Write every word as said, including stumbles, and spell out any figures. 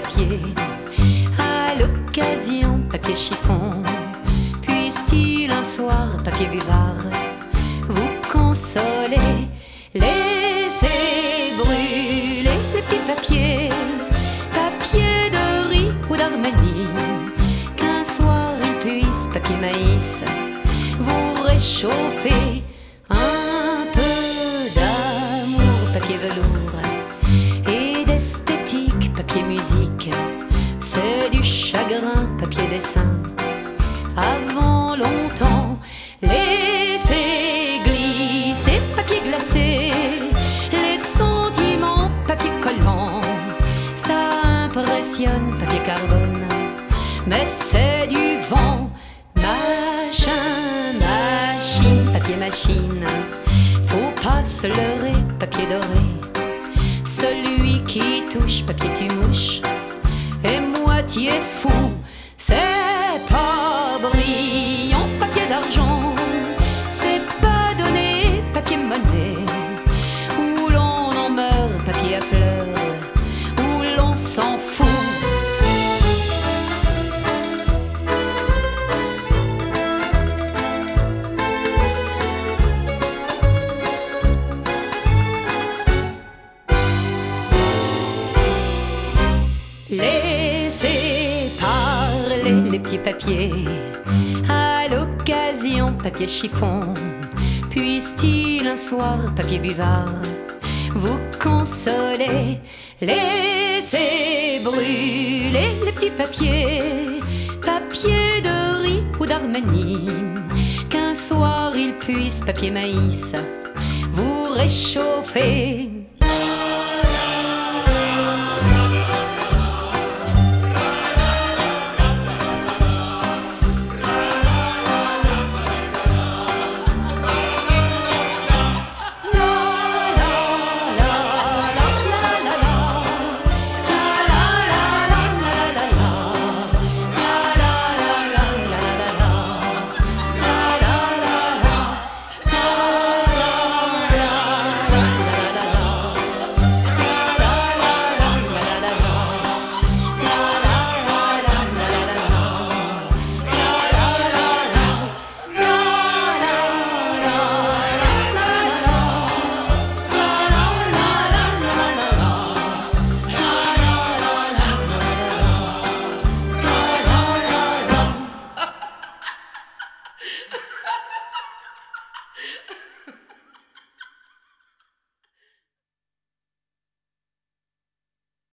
papier. À l'occasion, papier chiffon. Puisse-t-il un soir, papier buvard, vous consoler? Laissez brûler les petits papiers, papier de riz ou d'Arménie. Qu'un soir il puisse, papier maïs, vous réchauffer. Un peu d'amour, papier velours, et d'esthétique, papier musique. C'est du chagrin, papier dessin. Avant longtemps, laissez glisser, papier glacé, les sentiments, papier collant. Ça impressionne, papier carbone, mais c'est du vent. Machin, machine, papier machine, faut pas se leurrer, papier doré. Celui qui touche, papier tu mouches, est moitié fou. C'est pas brillant, papier d'argent, c'est pas donné, papier monnaie. Où l'on en meurt, papier à fleurs, où l'on s'en fout. Laissez parler les petits papiers. À l'occasion, papier chiffon. Puisse-t-il un soir, papier buvard, vous consoler? Laissez brûler les petits papiers, papier de riz ou d'Arménie. Qu'un soir il puisse, papier maïs, vous réchauffer. Ha ha ha!